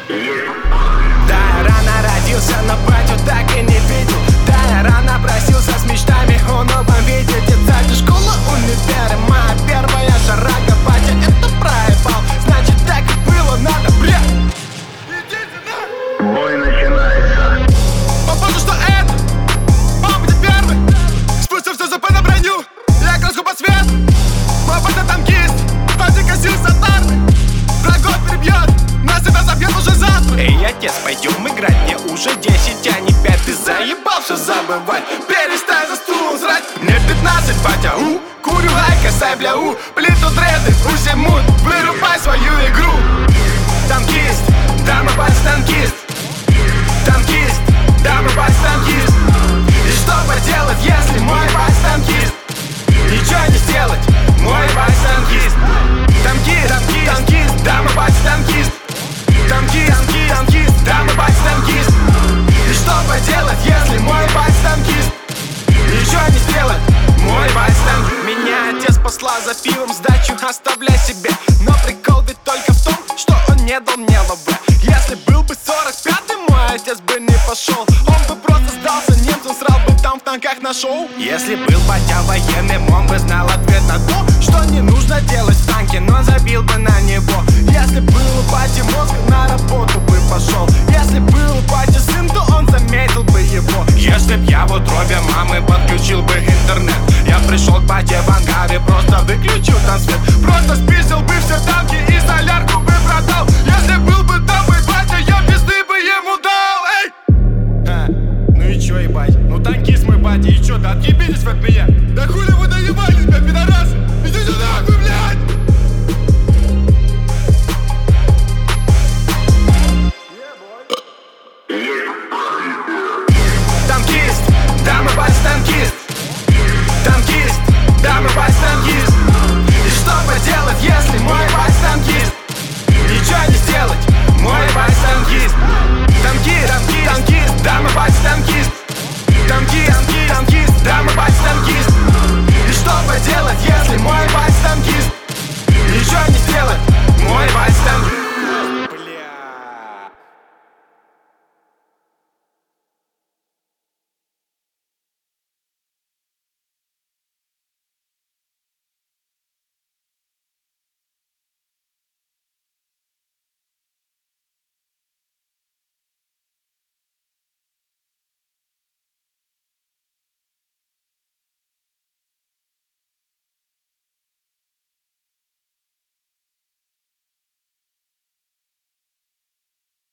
Да, я рано родился, но батю так и не видел. Да, я рано просился с мечтами о новом виде. Детсадик, школа, универ, моя первая шарага. Батя это проебал, значит так и было надо, бля. Идите нахуй. Бой начинается. Попозже, что это бомба не первый. Спустил все ЗП на броню, я краску под свет. Мой батя танкист, батя косился от армии. Врагов перебьет, нас себя забьет уже завтра. Эй, отец, пойдем играть, мне уже 10, а не 5. Ты заебался забывать, перестань за стул срать. Мне 15, батя, курю гайка, сабля, плиту дреды, пусть мут, вырубай свою игру. Танкист, да, мой батя танкист. Танкист, да, мой батя танкист. И что поделать, если мой батя танкист? Ничего не сделать, мой батя танкист. Танкист, танкист, танкист, да, мой батя танкист. Танкист, танкист, танкист, да, мой батя танкист. И что поделать, если мой батя танкист? Ничего не сделать, мой батя танкист. Меня отец послал за пивом, сдачу оставляй себе. Но прикол ведь только в том, что он не дал мне лобы. Если был бы 45-й, мой отец бы не пошел. Он бы просто сдался немцам, срал бы там в танках на шоу. Если был батя военным, он бы знал ответ на то, что не нужно делать в танке, но забил бы на него. Если был у бати мозг, на работу бы пошел. Если был у бати сын, то он заметил бы его. Если б я в утробе мамы подключил бы интернет, я пришел к бате в ангаре, просто выключил там свет. Просто списал бы все танки и солярку бы продал. Если был бы там мой батя, я пизды бы ему дал. Эй! Ну и чё, ебать? Ну танкист мой батя, и чё, да отъебитесь вы от меня? Да хули вы доебались, блядь, пидорасы? Иди сюда, нахуй, блядь!